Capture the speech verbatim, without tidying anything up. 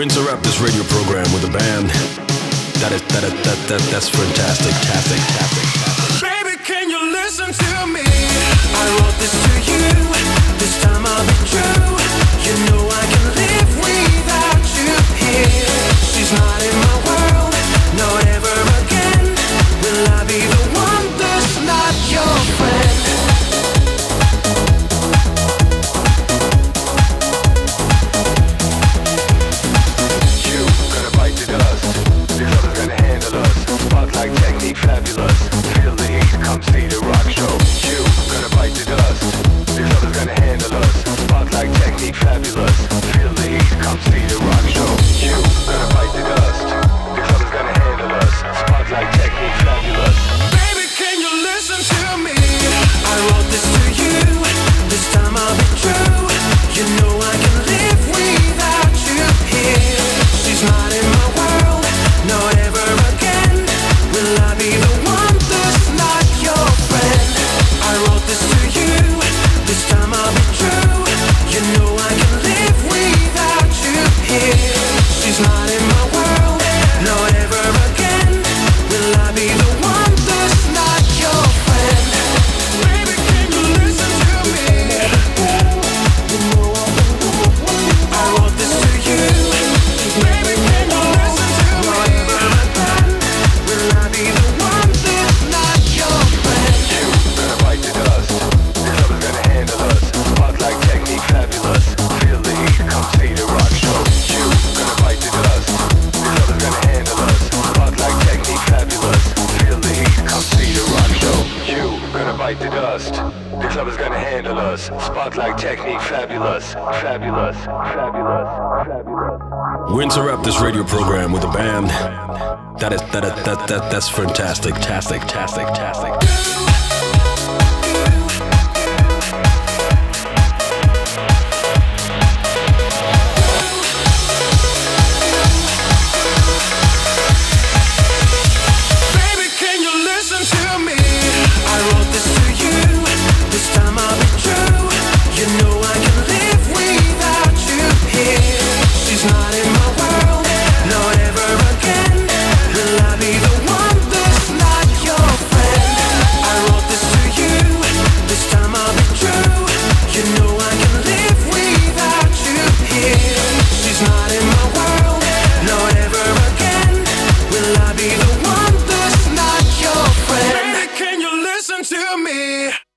interrupt this radio program with a band that is that is, that that that's fantastic, fantastic, fantastic. Baby, can you listen to me? I wrote this to you. This time I'll be true. You know I can live without you here. She's not in my world, not ever again. Will I be the one that's not your friend? Like technique fabulous, feel the heat, come see the rock show. You gonna bite the dust, this love is gonna handle us. Spotlight technique fabulous, feel the heat, come see the rock show. You gonna bite the dust, this love is gonna handle us. Spotlight technique fabulous. Baby, can you listen to me? I wrote this to you, this time I'll be true. You know I can live without you here. She's not in my world, not ever again. Will I be the one that's not your friend? I wrote this to you, this time I'll be true. You know I can live without you here. She's not in my world, not ever again. Will I be the one that's not your friend? Baby, can you listen to me? I wrote this to you. Baby, can you listen to me? Will I be the one that's not your friend? You gonna bite the dust, this love is gonna handle us. Spotlight technique fabulous, feel the heat, come see the rock show. You gonna bite the dust, this love is gonna handle us. Spotlight technique fabulous, feel the heat, come see the rock show. You gonna bite the dust, this love is gonna handle us. Spotlight technique fabulous, fabulous, fabulous, fabulous. We interrupt this radio program with a band that is that is, that that that's fantastic, fantastic, fantastic, fantastic. Baby, can you listen to me? I wrote this to you, this time I'll be true. You know I can live without you here. She's not in my world, not ever again. Will I be the one that's not your friend? I wrote this to you, this time I'll be true. You know I can live without you here. She's not in my world, not ever again. Will I be the one that's not your friend? Baby, can you listen to me?